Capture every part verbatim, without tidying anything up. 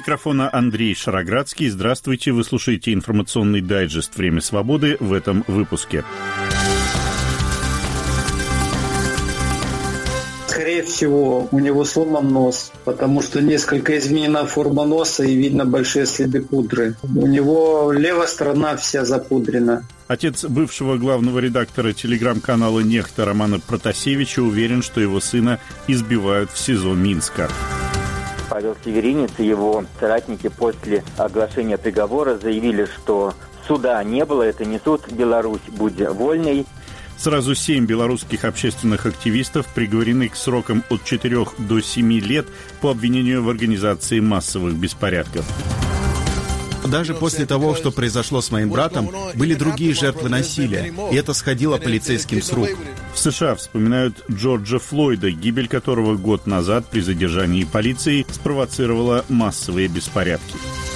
микрофона Андрей Шароградский. Здравствуйте, вы слушаете информационный дайджест «Время свободы» в этом выпуске. Скорее всего, у него сломан нос, потому что несколько изменена форма носа и видно большие следы пудры. У него левая сторона вся запудрена. Отец бывшего главного редактора телеграм-канала «Нехта» Романа Протасевича уверен, что его сына избивают в СИЗО Минска. Павел Северинец и его соратники после оглашения приговора заявили, что суда не было, это не суд, Беларусь, будь вольной. Сразу семь белорусских общественных активистов приговорены к срокам от четырёх до семи лет по обвинению в организации массовых беспорядков. Даже после того, что произошло с моим братом, были другие жертвы насилия, и это сходило полицейским с рук. В США вспоминают Джорджа Флойда, гибель которого год назад при задержании полиции спровоцировала массовые беспорядки.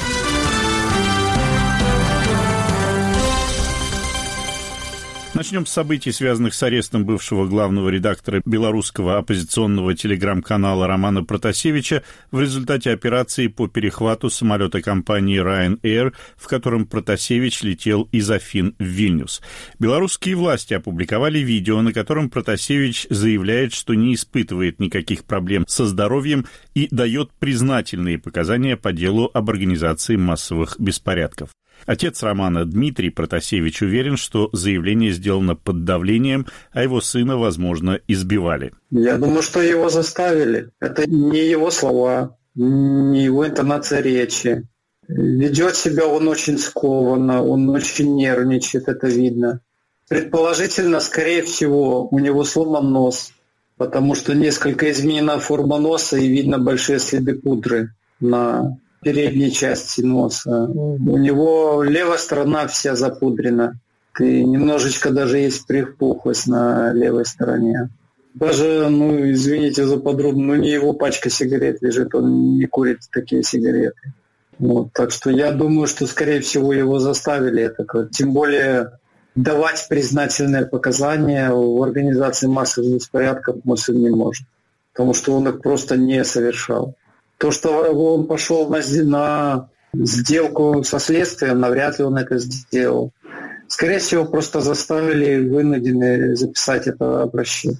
Начнем с событий, связанных с арестом бывшего главного редактора белорусского оппозиционного телеграм-канала Романа Протасевича в результате операции по перехвату самолета компании Ryanair, в котором Протасевич летел из Афин в Вильнюс. Белорусские власти опубликовали видео, на котором Протасевич заявляет, что не испытывает никаких проблем со здоровьем и дает признательные показания по делу об организации массовых беспорядков. Отец Романа Дмитрий Протасевич уверен, что заявление сделано под давлением, а его сына, возможно, избивали. Я думаю, что его заставили. Это не его слова, не его интонация речи. Ведет себя он очень скованно, он очень нервничает, это видно. Предположительно, скорее всего, у него сломан нос, потому что несколько изменена форма носа и видно большие следы пудры на передней части носа. У него левая сторона вся запудрена. И немножечко даже есть припухлость на левой стороне. Даже, ну, извините за подробно, ну, не его пачка сигарет лежит, он не курит такие сигареты. Вот, так что я думаю, что, скорее всего, его заставили это. Тем более давать признательные показания в организации массовых беспорядков мой сын не может, потому что он их просто не совершал. То, что он пошел на, на сделку со следствием, навряд ли он это сделал. Скорее всего, просто заставили, вынуждены записать это обращение.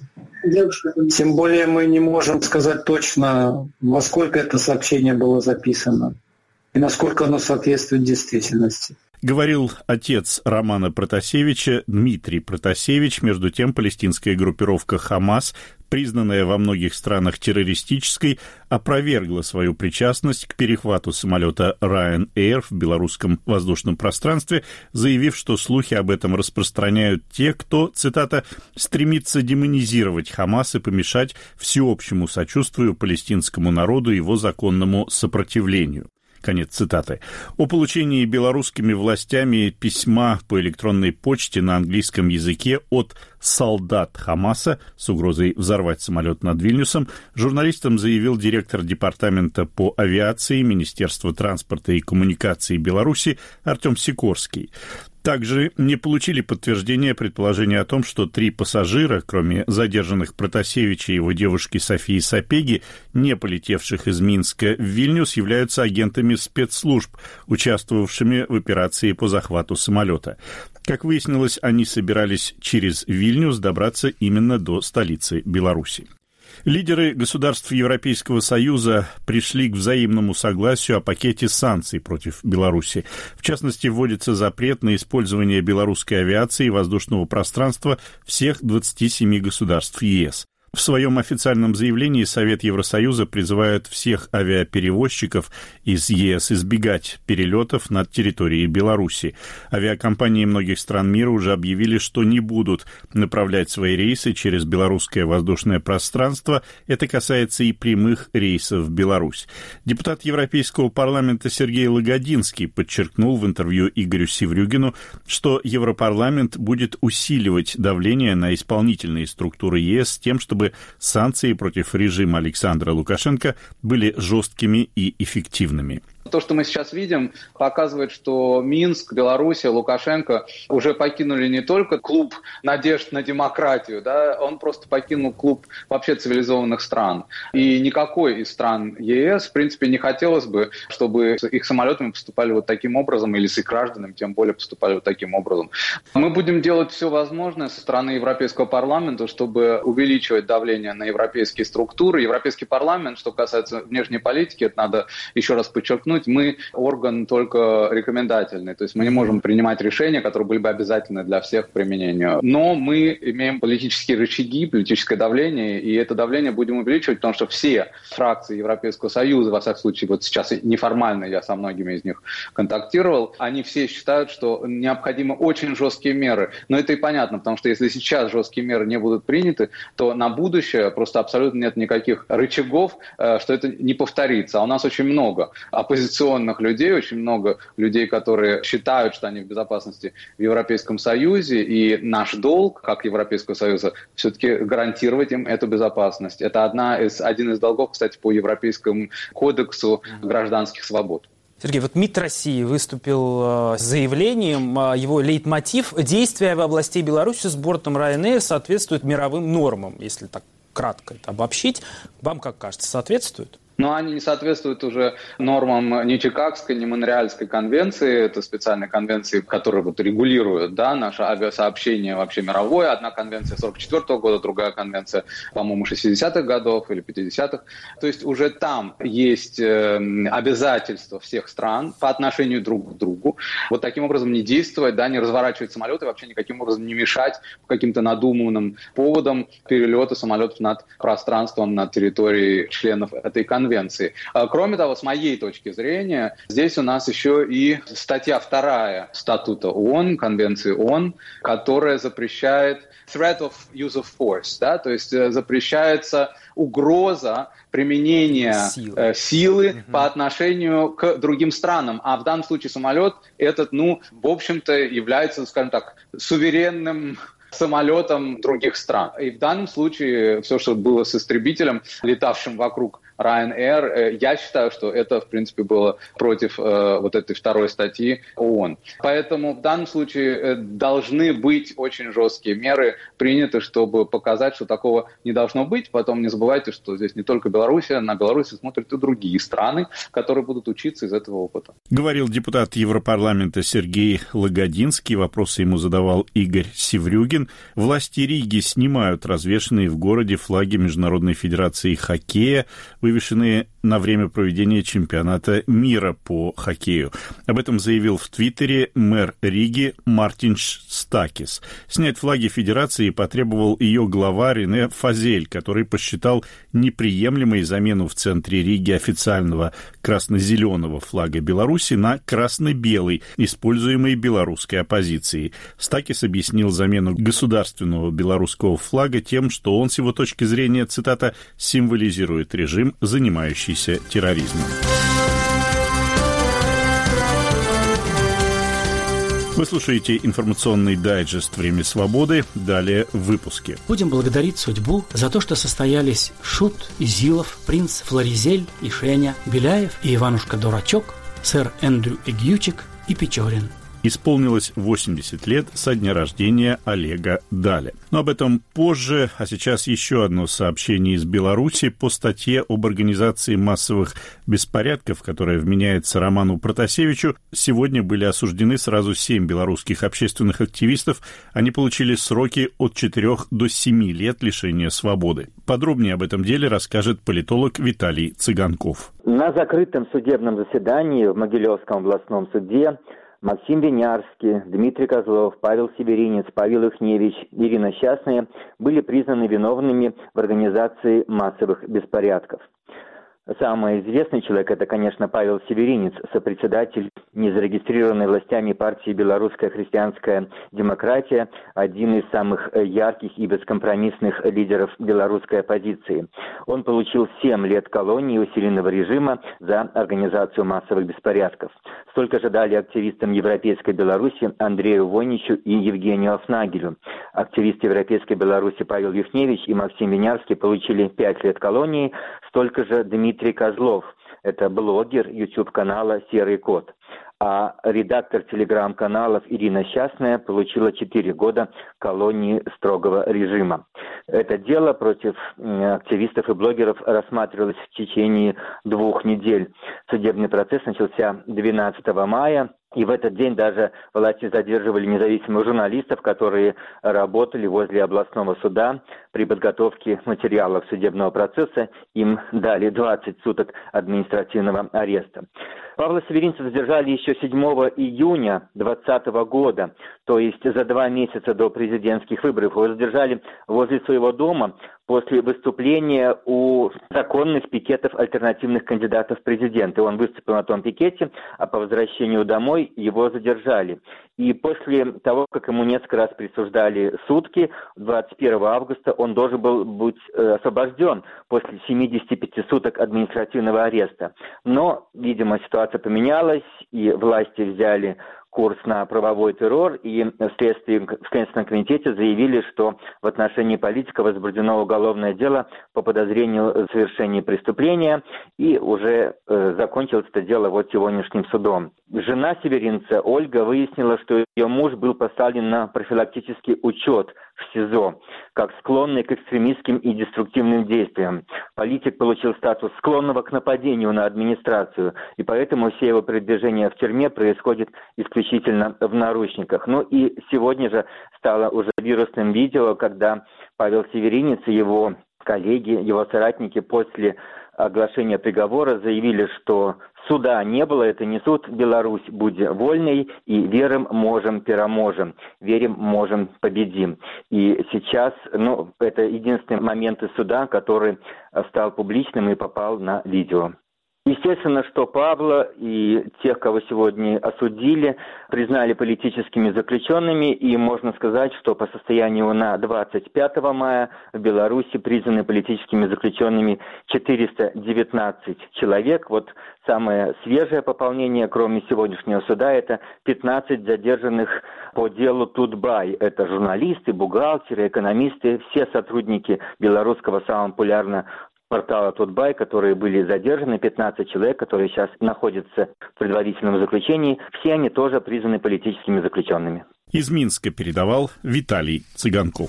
Тем более мы не можем сказать точно, во сколько это сообщение было записано и насколько оно соответствует действительности. Говорил отец Романа Протасевича Дмитрий Протасевич. Между тем, палестинская группировка «Хамас», признанная во многих странах террористической, опровергла свою причастность к перехвату самолета Ryanair в белорусском воздушном пространстве, заявив, что слухи об этом распространяют те, кто, цитата, «стремится демонизировать Хамас и помешать всеобщему сочувствию палестинскому народу и его законному сопротивлению». Конец цитаты. О получении белорусскими властями письма по электронной почте на английском языке от солдат Хамаса с угрозой взорвать самолет над Вильнюсом журналистам заявил директор департамента по авиации Министерства транспорта и коммуникаций Беларуси Артем Сикорский. Также не получили подтверждения предположения о том, что три пассажира, кроме задержанных Протасевича и его девушки Софии Сапеги, не полетевших из Минска в Вильнюс, являются агентами спецслужб, участвовавшими в операции по захвату самолета. Как выяснилось, они собирались через Вильнюс добраться именно до столицы Беларуси. Лидеры государств Европейского Союза пришли к взаимному согласию о пакете санкций против Беларуси. В частности, вводится запрет на использование белорусской авиации и воздушного пространства всех двадцати семи государств ЕС. В своем официальном заявлении Совет Евросоюза призывает всех авиаперевозчиков из ЕС избегать перелетов над территорией Беларуси. Авиакомпании многих стран мира уже объявили, что не будут направлять свои рейсы через белорусское воздушное пространство. Это касается и прямых рейсов в Беларусь. Депутат Европейского парламента Сергей Лагодинский подчеркнул в интервью Игорю Севрюгину, что Европарламент будет усиливать давление на исполнительные структуры ЕС с тем, чтобы санкции против режима Александра Лукашенко были жесткими и эффективными. То, что мы сейчас видим, показывает, что Минск, Белоруссия, Лукашенко уже покинули не только клуб надежд на демократию, да, он просто покинул клуб вообще цивилизованных стран. И никакой из стран ЕС, в принципе, не хотелось бы, чтобы с их самолетами поступали вот таким образом, или с их гражданами, тем более, поступали вот таким образом. Мы будем делать все возможное со стороны Европейского парламента, чтобы увеличивать давление на европейские структуры. Европейский парламент, что касается внешней политики, это надо еще раз подчеркнуть, мы орган только рекомендательный, то есть мы не можем принимать решения, которые были бы обязательны для всех к применению. Но мы имеем политические рычаги, политическое давление, и это давление будем увеличивать, потому что все фракции Европейского Союза, во всяком случае, вот сейчас неформально я со многими из них контактировал, они все считают, что необходимы очень жесткие меры. Но это и понятно, потому что если сейчас жесткие меры не будут приняты, то на будущее просто абсолютно нет никаких рычагов, что это не повторится. А у нас очень много оппозиционных людей, очень много людей, которые считают, что они в безопасности в Европейском Союзе, и наш долг, как Европейского Союза, все-таки гарантировать им эту безопасность. Это одна из, один из долгов, кстати, по Европейскому кодексу гражданских свобод. Сергей, вот МИД России выступил с заявлением, его лейтмотив: действия в области Беларуси с бортом Ryanair соответствуют мировым нормам, если так кратко это обобщить. Вам, как кажется, соответствует? Но они не соответствуют уже нормам ни Чикагской, ни Монреальской конвенции. Это специальные конвенции, которые вот регулируют, да, наше авиасообщение вообще мировое. Одна конвенция сорок четвёртого года, другая конвенция, по-моему, шестидесятых годов или пятидесятых. То есть уже там есть э, обязательства всех стран по отношению друг к другу. Вот таким образом не действовать, да, не разворачивать самолеты, вообще никаким образом не мешать по каким-то надуманным поводам перелета самолетов над пространством, над территорией членов этой конвенции. Конвенции. Кроме того, с моей точки зрения, здесь у нас еще и статья вторая статута ООН, Конвенции ООН, которая запрещает threat of use of force, да, то есть запрещается угроза применения силы, силы угу. по отношению к другим странам. А в данном случае самолет этот, ну, в общем-то, является, скажем так, суверенным самолетом других стран. И в данном случае все, что было с истребителем, летавшим вокруг Ryanair, я считаю, что это, в принципе, было против э, вот этой второй статьи ООН. Поэтому в данном случае должны быть очень жесткие меры приняты, чтобы показать, что такого не должно быть. Потом не забывайте, что здесь не только Белоруссия, на Белоруссию смотрят и другие страны, которые будут учиться из этого опыта. Говорил депутат Европарламента Сергей Лагодинский. Вопросы ему задавал Игорь Севрюгин. Власти Риги снимают развешанные в городе флаги Международной федерации хоккея, вывешенные на время проведения чемпионата мира по хоккею. Об этом заявил в Твиттере мэр Риги Мартинш Стакис. Снять флаги федерации потребовал ее глава Рене Фазель, который посчитал неприемлемой замену в центре Риги официального красно-зеленого флага Беларуси на красно-белый, используемый белорусской оппозицией. Стакис объяснил замену государственного белорусского флага тем, что он, с его точки зрения, цитата, символизирует режим, занимающийся терроризмом. Вы слушаете информационный дайджест «Время свободы». Далее в выпуске. Будем благодарить судьбу за то, что состоялись Шут, Изилов, принц Флоризель и Шеня, Беляев и Иванушка Дурачок, сэр Эндрю Игьючик и Печорин. Исполнилось восемьдесят лет со дня рождения Олега Даля. Но об этом позже, а сейчас еще одно сообщение из Беларуси по статье об организации массовых беспорядков, которая вменяется Роману Протасевичу. Сегодня были осуждены сразу семь белорусских общественных активистов. Они получили сроки от четырёх до семи лет лишения свободы. Подробнее об этом деле расскажет политолог Виталий Цыганков. На закрытом судебном заседании в Могилевском областном суде Максим Винярский, Дмитрий Козлов, Павел Сибиринец, Павел Ихневич, Ирина Счастная были признаны виновными в организации массовых беспорядков. Самый известный человек – это, конечно, Павел Сибиринец, сопредседатель незарегистрированной властями партии «Белорусская христианская демократия», один из самых ярких и бескомпромиссных лидеров белорусской оппозиции. Он получил семь лет колонии усиленного режима за организацию массовых беспорядков. Столько же дали активистам Европейской Беларуси Андрею Войничу и Евгению Афнагелю. Активисты Европейской Беларуси Павел Юхневич и Максим Винярский получили пять лет колонии, столько же Дмитрий Козлов, это блогер YouTube-канала «Серый кот». А редактор телеграм-каналов Ирина Счастная получила четыре года колонии строгого режима. Это дело против активистов и блогеров рассматривалось в течение двух недель. Судебный процесс начался двенадцатого мая. И в этот день даже власти задерживали независимых журналистов, которые работали возле областного суда при подготовке материалов судебного процесса. Им дали двадцать суток административного ареста. Павла Северинца задержали еще седьмого июня двадцатого года, то есть за два месяца до президентских выборов. Его задержали возле своего дома после выступления у законных пикетов альтернативных кандидатов в президенты. Он выступил на том пикете, а по возвращению домой его задержали. И после того, как ему несколько раз присуждали сутки, двадцать первого августа он должен был быть э, освобожден после семидесяти пяти суток административного ареста. Но, видимо, ситуация поменялась, и власти взяли курс на правовой террор, и в Следственном комитете заявили, что в отношении политика возбуждено уголовное дело по подозрению в совершении преступления, и уже э, закончилось это дело вот сегодняшним судом. Жена Северинца, Ольга, выяснила, что ее муж был поставлен на профилактический учет в СИЗО, как склонный к экстремистским и деструктивным действиям. Политик получил статус склонного к нападению на администрацию, и поэтому все его передвижения в тюрьме происходят исключительно в наручниках. Ну и сегодня же стало уже вирусным видео, когда Павел Северинец и его коллеги, его соратники после оглашения приговора заявили, что суда не было, это не суд, Беларусь будет вольной, и верим, можем, переможем, верим, можем, победим. И сейчас, ну, это единственный момент из суда, который стал публичным и попал на видео. Естественно, что Павла и тех, кого сегодня осудили, признали политическими заключенными, и можно сказать, что по состоянию на двадцать пятого мая в Беларуси признаны политическими заключенными четыреста девятнадцать человек. Вот самое свежее пополнение, кроме сегодняшнего суда, это пятнадцать задержанных по делу Тутбай. Это журналисты, бухгалтеры, экономисты, все сотрудники белорусского самого популярного портала Тутбай, которые были задержаны, пятнадцать человек, которые сейчас находятся в предварительном заключении, все они тоже признаны политическими заключенными. Из Минска передавал Виталий Цыганков.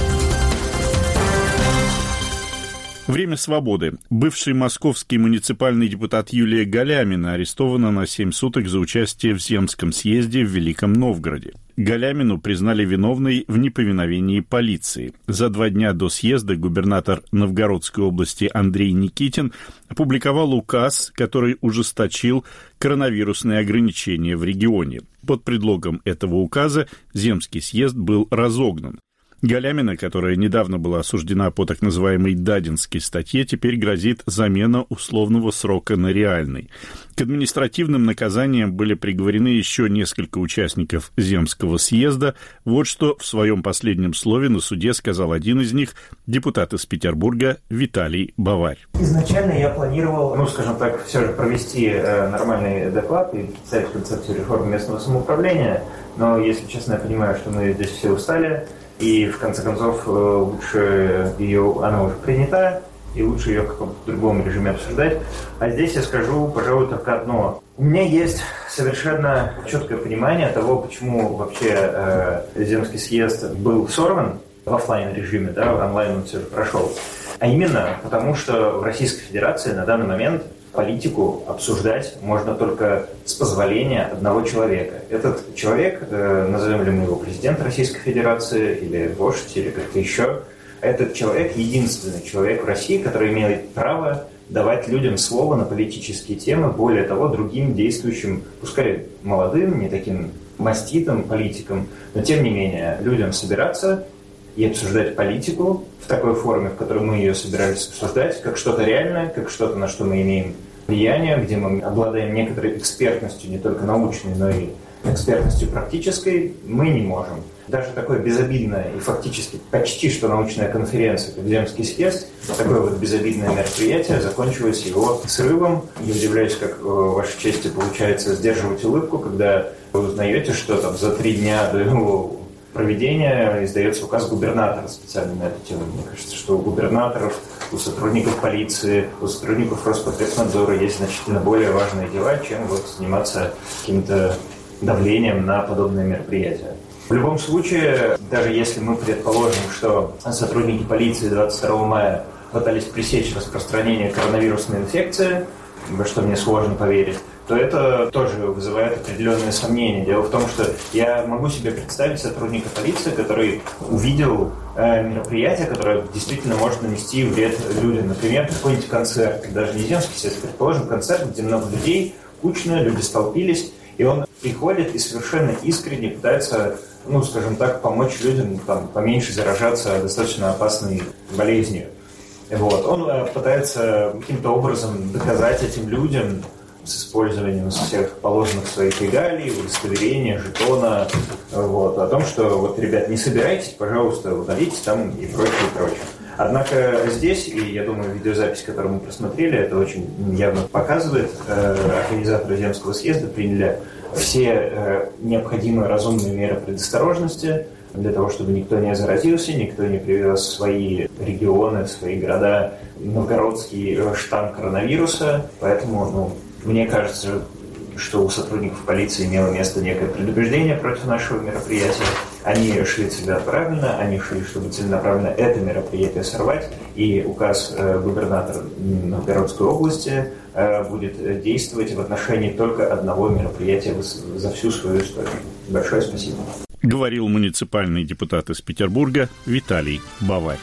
Время свободы. Бывший московский муниципальный депутат Юлия Галямина арестована на семь суток за участие в Земском съезде в Великом Новгороде. Галямину признали виновной в неповиновении полиции. За два дня до съезда губернатор Новгородской области Андрей Никитин опубликовал указ, который ужесточил коронавирусные ограничения в регионе. Под предлогом этого указа Земский съезд был разогнан. Галямина, которая недавно была осуждена по так называемой Дадинской статье, теперь грозит замена условного срока на реальный. К административным наказаниям были приговорены еще несколько участников Земского съезда. Вот что в своем последнем слове на суде сказал один из них, депутат из Петербурга Виталий Баварь. Изначально я планировал, ну, скажем так, все же провести э, нормальный доклад и представить концепцию реформы местного самоуправления, но, если честно, я понимаю, что мы здесь все устали, и, в конце концов, лучше ее, она уже принята, и лучше ее в каком-то другом режиме обсуждать. А здесь я скажу, пожалуй, только одно. У меня есть совершенно четкое понимание того, почему вообще э, Земский съезд был сорван в офлайн режиме, да, онлайн он все же прошел. А именно потому, что в Российской Федерации на данный момент политику обсуждать можно только с позволения одного человека. Этот человек, э, назовем ли мы его президент Российской Федерации, или вождь, или как-то еще, этот человек единственный человек в России, который имеет право давать людям слово на политические темы, более того, другим действующим, пускай молодым, не таким маститым политикам, но тем не менее людям собираться и обсуждать политику в такой форме, в которой мы ее собирались обсуждать, как что-то реальное, как что-то, на что мы имеем влияние, где мы обладаем некоторой экспертностью, не только научной, но и экспертностью практической, мы не можем. Даже такое безобидное и фактически почти что научная конференция, как Земский съезд, такое вот безобидное мероприятие закончилось его срывом. Я удивляюсь, как в вашей чести получается сдерживать улыбку, когда вы узнаете, что там за три дня до его проведения издается указ губернатора специально на эту тему. Мне кажется, что у губернаторов у сотрудников полиции, у сотрудников Роспотребнадзора есть значительно более важные дела, чем вот заниматься каким-то давлением на подобные мероприятия. В любом случае, даже если мы предположим, что сотрудники полиции двадцать второго мая пытались пресечь распространение коронавирусной инфекции, во что мне сложно поверить, то это тоже вызывает определенные сомнения. Дело в том, что я могу себе представить сотрудника полиции, который увидел э, мероприятие, которое действительно может нанести вред людям. Например, какой-нибудь концерт, даже не земский съезд, предположим, концерт, где много людей, кучно, люди столпились, и он приходит и совершенно искренне пытается, ну, скажем так, помочь людям там, поменьше заражаться достаточно опасной болезнью. Вот. Он э, пытается каким-то образом доказать этим людям с использованием всех положенных своих регалий, удостоверения, жетона, вот, о том, что, вот, ребят, не собирайтесь, пожалуйста, удалитесь там и прочее, и прочее. Однако здесь, и я думаю, видеозапись, которую мы просмотрели, это очень явно показывает, э, организаторы Земского съезда приняли все э, необходимые разумные меры предосторожности для того, чтобы никто не заразился, никто не привез в свои регионы, в свои города новгородский штамм коронавируса. Поэтому, ну, мне кажется, что у сотрудников полиции имело место некое предупреждение против нашего мероприятия. Они шли целенаправленно, они шли, чтобы целенаправленно это мероприятие сорвать. И указ э, губернатора Новгородской области э, будет действовать в отношении только одного мероприятия за всю свою историю. Большое спасибо. Говорил муниципальный депутат из Петербурга Виталий Баварь.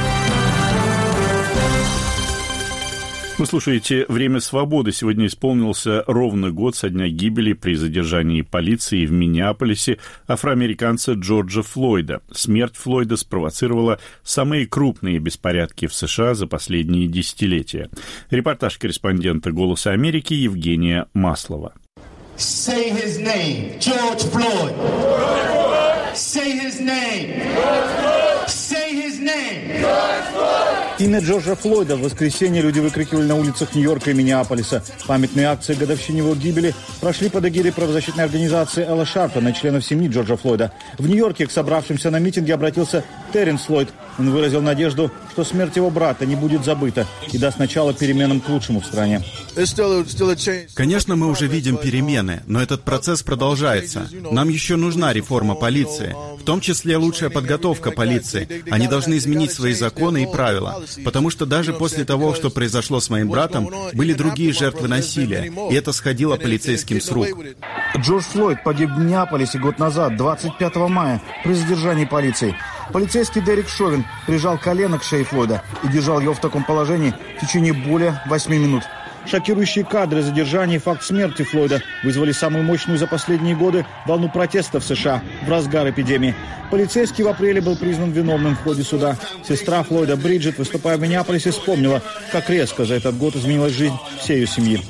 Вы слушаете «Время свободы». Сегодня исполнился ровно год со дня гибели при задержании полиции в Миннеаполисе афроамериканца Джорджа Флойда. Смерть Флойда спровоцировала самые крупные беспорядки в США за последние десятилетия. Репортаж корреспондента «Голоса Америки» Евгения Маслова. Say his name, George Floyd. Say his name. Say his name. Имя Джорджа Флойда в воскресенье люди выкрикивали на улицах Нью-Йорка и Миннеаполиса. Памятные акции к годовщине его гибели прошли под эгидой правозащитной организации Элла Шарптона и членов семьи Джорджа Флойда. В Нью-Йорке к собравшимся на митинге обратился Терренс Флойд. Он выразил надежду, что смерть его брата не будет забыта и даст начало переменам к лучшему в стране. Конечно, мы уже видим перемены, но этот процесс продолжается. Нам еще нужна реформа полиции, в том числе лучшая подготовка полиции. Они должны изменить свои законы и правила, потому что даже после того, что произошло с моим братом, были другие жертвы насилия, и это сходило полицейским с рук. Джордж Флойд погиб в Миннеаполисе год назад, двадцать пятого мая, при задержании полиции. Полицейский Дерек Шовин прижал колено к шее Флойда и держал его в таком положении в течение более восьми минут. Шокирующие кадры задержания и факт смерти Флойда вызвали самую мощную за последние годы волну протестов в США в разгар эпидемии. Полицейский в апреле был признан виновным в ходе суда. Сестра Флойда Бриджит, выступая в Миннеаполисе, вспомнила, как резко за этот год изменилась жизнь всей ее семьи.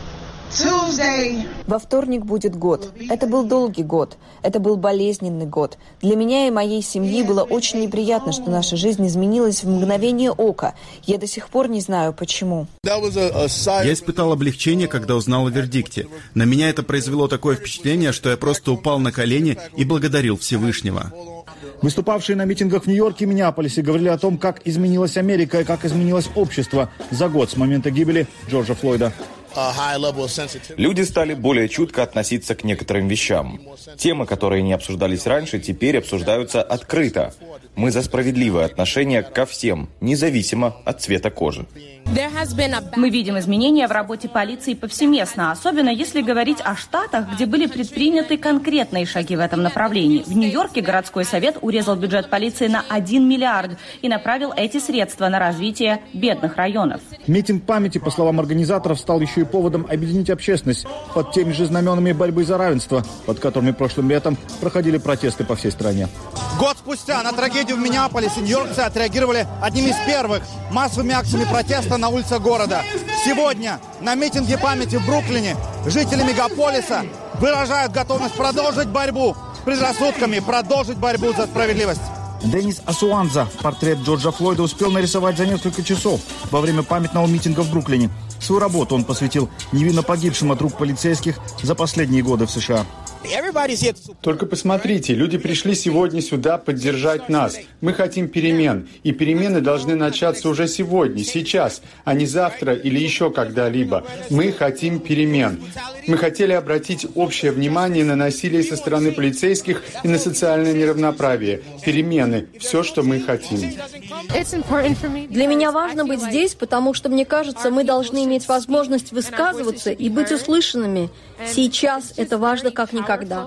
Во вторник будет год. Это был долгий год. Это был болезненный год. Для меня и моей семьи было очень неприятно, что наша жизнь изменилась в мгновение ока. Я до сих пор не знаю, почему. Я испытал облегчение, когда узнал о вердикте. На меня это произвело такое впечатление, что я просто упал на колени и благодарил Всевышнего. Выступавшие на митингах в Нью-Йорке и Миннеаполисе говорили о том, как изменилась Америка и как изменилось общество за год с момента гибели Джорджа Флойда. Люди стали более чутко относиться к некоторым вещам. Темы, которые не обсуждались раньше, теперь обсуждаются открыто. Мы за справедливое отношение ко всем, независимо от цвета кожи. Мы видим изменения в работе полиции повсеместно, особенно если говорить о штатах, где были предприняты конкретные шаги в этом направлении. В Нью-Йорке городской совет урезал бюджет полиции на один миллиард и направил эти средства на развитие бедных районов. Митинг памяти, по словам организаторов, стал еще и поводом объединить общественность под теми же знаменами борьбы за равенство, под которыми прошлым летом проходили протесты по всей стране. Год спустя на трагедию в Миннеаполисе нью-йоркцы отреагировали одними из первых массовыми акциями протеста на улицах города. Сегодня на митинге памяти в Бруклине жители мегаполиса выражают готовность продолжить борьбу с предрассудками, продолжить борьбу за справедливость. Деннис Асуанза портрет Джорджа Флойда успел нарисовать за несколько часов во время памятного митинга в Бруклине. Свою работу он посвятил невинно погибшим от рук полицейских за последние годы в США. Только посмотрите, люди пришли сегодня сюда поддержать нас. Мы хотим перемен, и перемены должны начаться уже сегодня, сейчас, а не завтра или еще когда-либо. Мы хотим перемен. Мы хотели обратить общее внимание на насилие со стороны полицейских и на социальное неравноправие. Перемены – все, что мы хотим. Для меня важно быть здесь, потому что, мне кажется, мы должны иметь возможность высказываться и быть услышанными. Сейчас это важно как никогда.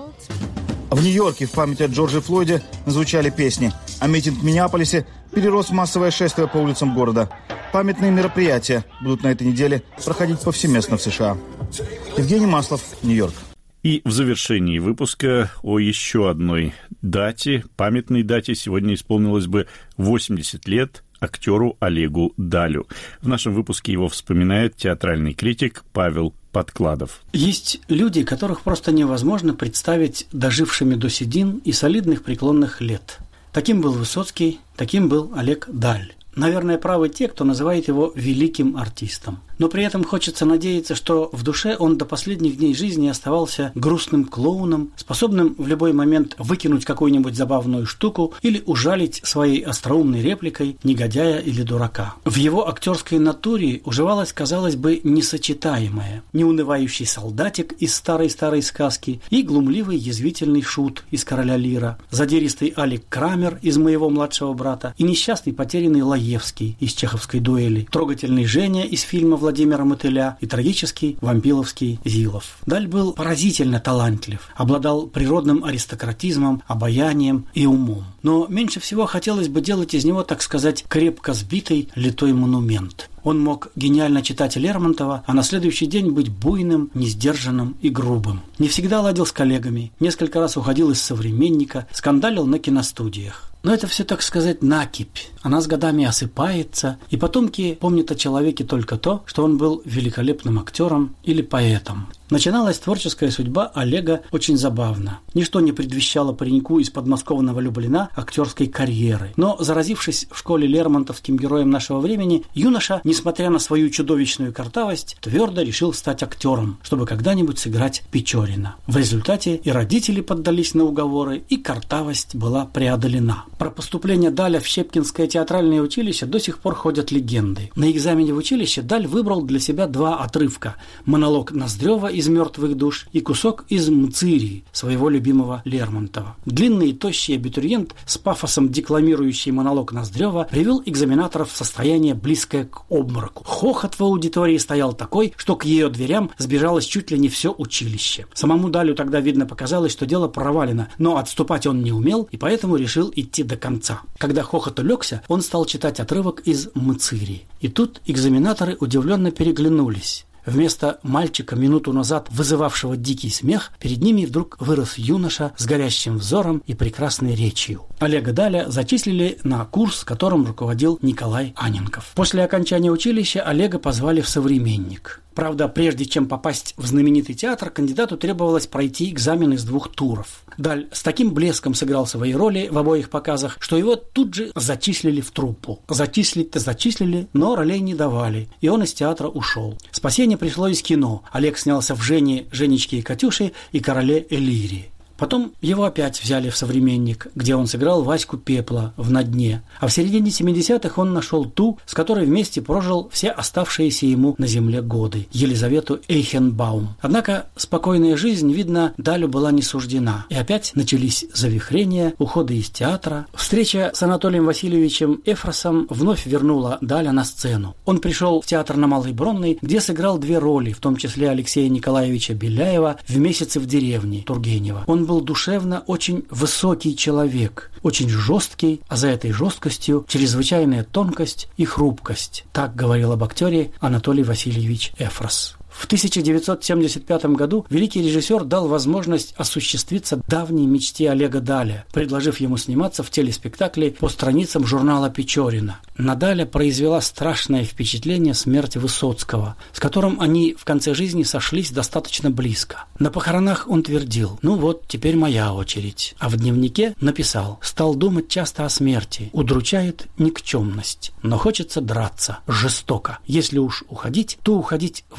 В Нью-Йорке в память о Джорже Флойде звучали песни, а митинг в Миннеаполисе перерос в массовое шествие по улицам города. Памятные мероприятия будут на этой неделе проходить повсеместно в США. Евгений Маслов, Нью-Йорк. И в завершении выпуска о еще одной дате, памятной дате. Сегодня исполнилось бы восемьдесят лет актеру Олегу Далю. В нашем выпуске его вспоминает театральный критик Павел Подкладов. Есть люди, которых просто невозможно представить дожившими до седин и солидных преклонных лет. Таким был Высоцкий, таким был Олег Даль. Наверное, правы те, кто называет его великим артистом. Но при этом хочется надеяться, что в душе он до последних дней жизни оставался грустным клоуном, способным в любой момент выкинуть какую-нибудь забавную штуку или ужалить своей остроумной репликой негодяя или дурака. В его актерской натуре уживалось, казалось бы, несочетаемое. Неунывающий солдатик из старой-старой сказки и глумливый язвительный шут из «Короля Лира», задиристый Алик Крамер из «Моего младшего брата» и несчастный потерянный Лаевский из «Чеховской дуэли», трогательный Женя из фильма Владимира Мотыля и трагический вампиловский Зилов. Даль был поразительно талантлив, обладал природным аристократизмом, обаянием и умом. Но меньше всего хотелось бы делать из него, так сказать, крепко сбитый литой монумент. Он мог гениально читать Лермонтова, а на следующий день быть буйным, несдержанным и грубым. Не всегда ладил с коллегами, несколько раз уходил из «Современника», скандалил на киностудиях. Но это все, так сказать, накипь. Она с годами осыпается, и потомки помнят о человеке только то, что он был великолепным актером или поэтом. Начиналась творческая судьба Олега очень забавно. Ничто не предвещало пареньку из подмосковного Люблина актерской карьеры. Но, заразившись в школе лермонтовским героем нашего времени, юноша, несмотря на свою чудовищную картавость, твердо решил стать актером, чтобы когда-нибудь сыграть Печорина. В результате и родители поддались на уговоры, и картавость была преодолена. Про поступление Даля в Щепкинское театральное училище до сих пор ходят легенды. На экзамене в училище Даль выбрал для себя два отрывка – монолог Ноздрева из «Мертвых душ» и кусок из «Мцирии» своего любимого Лермонтова. Длинный и тощий абитуриент, с пафосом декламирующий монолог Ноздрева, привел экзаменаторов в состояние, близкое к обмороку. Хохот в аудитории стоял такой, что к ее дверям сбежалось чуть ли не все училище. Самому Далю тогда, видно, показалось, что дело провалено, но отступать он не умел и поэтому решил идти до конца. Когда хохот улегся, он стал читать отрывок из «Мцирии». И тут экзаменаторы удивленно переглянулись. Вместо мальчика, минуту назад вызывавшего дикий смех, перед ними вдруг вырос юноша с горящим взором и прекрасной речью. Олега Даля зачислили на курс, которым руководил Николай Анненков. После окончания училища Олега позвали в «Современник». Правда, прежде чем попасть в знаменитый театр, кандидату требовалось пройти экзамен из двух туров. Даль с таким блеском сыграл свои роли в обоих показах, что его тут же зачислили в труппу. Зачислить-то зачислили, но ролей не давали, и он из театра ушел. Спасение пришло из кино. Олег снялся в «Жене, Женечке и Катюше» и «Короле Элире». Потом его опять взяли в «Современник», где он сыграл Ваську Пепла в «На дне». А в середине семидесятых он нашел ту, с которой вместе прожил все оставшиеся ему на земле годы – Елизавету Эйхенбаум. Однако спокойная жизнь, видно, Далю была не суждена. И опять начались завихрения, уходы из театра. Встреча с Анатолием Васильевичем Эфросом вновь вернула Даля на сцену. Он пришел в театр на Малой Бронной, где сыграл две роли, в том числе Алексея Николаевича Беляева в «Месяце в деревне» Тургенева. Он был был душевно очень высокий человек, очень жесткий, а за этой жесткостью чрезвычайная тонкость и хрупкость. Так говорил об актере Анатолий Васильевич Эфрос. В тысяча девятьсот семьдесят пятом году великий режиссер дал возможность осуществиться давней мечте Олега Даля, предложив ему сниматься в телеспектакле по страницам журнала «Печорина». На Даля произвела страшное впечатление смерть Высоцкого, с которым они в конце жизни сошлись достаточно близко. На похоронах он твердил: «Ну вот, теперь моя очередь». А в дневнике написал: «Стал думать часто о смерти. Удручает никчемность, но хочется драться жестоко. Если уж уходить, то уходить в неистовом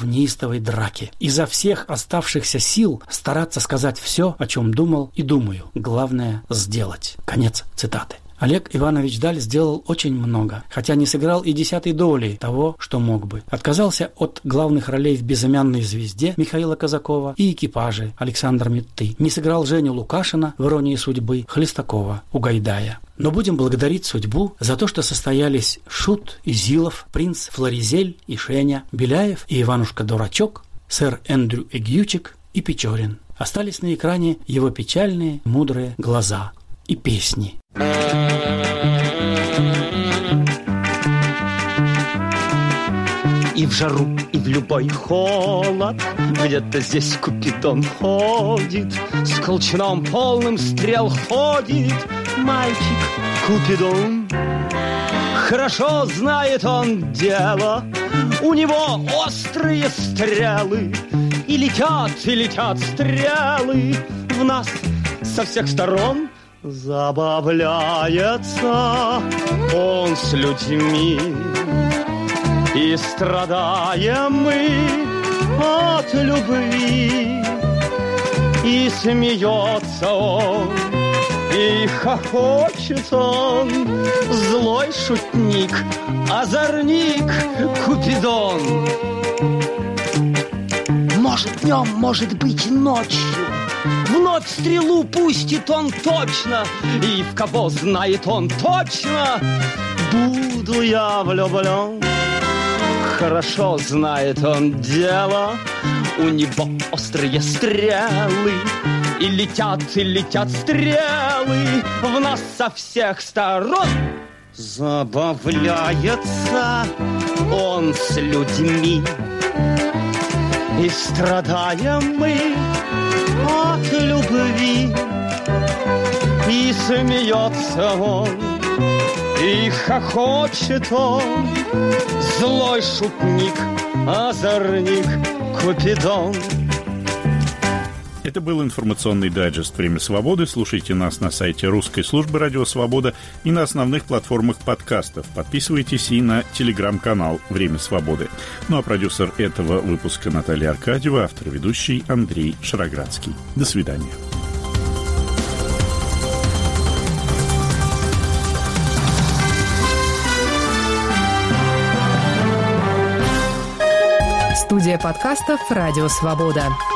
неистовой драке. Изо всех оставшихся сил стараться сказать все, о чем думал и думаю. Главное – сделать. Конец цитаты. Олег Иванович Даль сделал очень много, хотя не сыграл и десятой доли того, что мог бы. Отказался от главных ролей в «Безымянной звезде» Михаила Казакова и «Экипаже» Александра Митты. Не сыграл Женю Лукашина в «Иронии судьбы» Хлестакова у Гайдая. Но будем благодарить судьбу за то, что состоялись Шут и Зилов, принц Флоризель и Шеня, Беляев и Иванушка-дурачок, сэр Эндрю Эгьючик и Печорин. Остались на экране его печальные, мудрые глаза и песни. И в жару, и в любой холод где-то здесь Купидон ходит, с колчаном полным стрел ходит мальчик Купидон. Хорошо знает он дело, у него острые стрелы, и летят, и летят стрелы в нас со всех сторон. Забавляется он с людьми, и страдаем мы от любви. И смеется он, и хохочет он, злой шутник, озорник Купидон. Может днем, может быть ночью, вновь стрелу пустит он точно, и в кого знает он точно, буду я влюблен. Хорошо знает он дело, у него острые стрелы, и летят, и летят стрелы в нас со всех сторон. Забавляется он с людьми, и страдаем мы от любви. И смеется он, и хохочет он, злой шутник, озорник Купидон. Это был информационный дайджест «Время свободы». Слушайте нас на сайте русской службы «Радио Свобода» и на основных платформах подкастов. Подписывайтесь и на телеграм-канал «Время свободы». Ну а продюсер этого выпуска Наталья Аркадьева, автор и ведущий Андрей Шароградский. До свидания. Студия подкастов «Радио Свобода».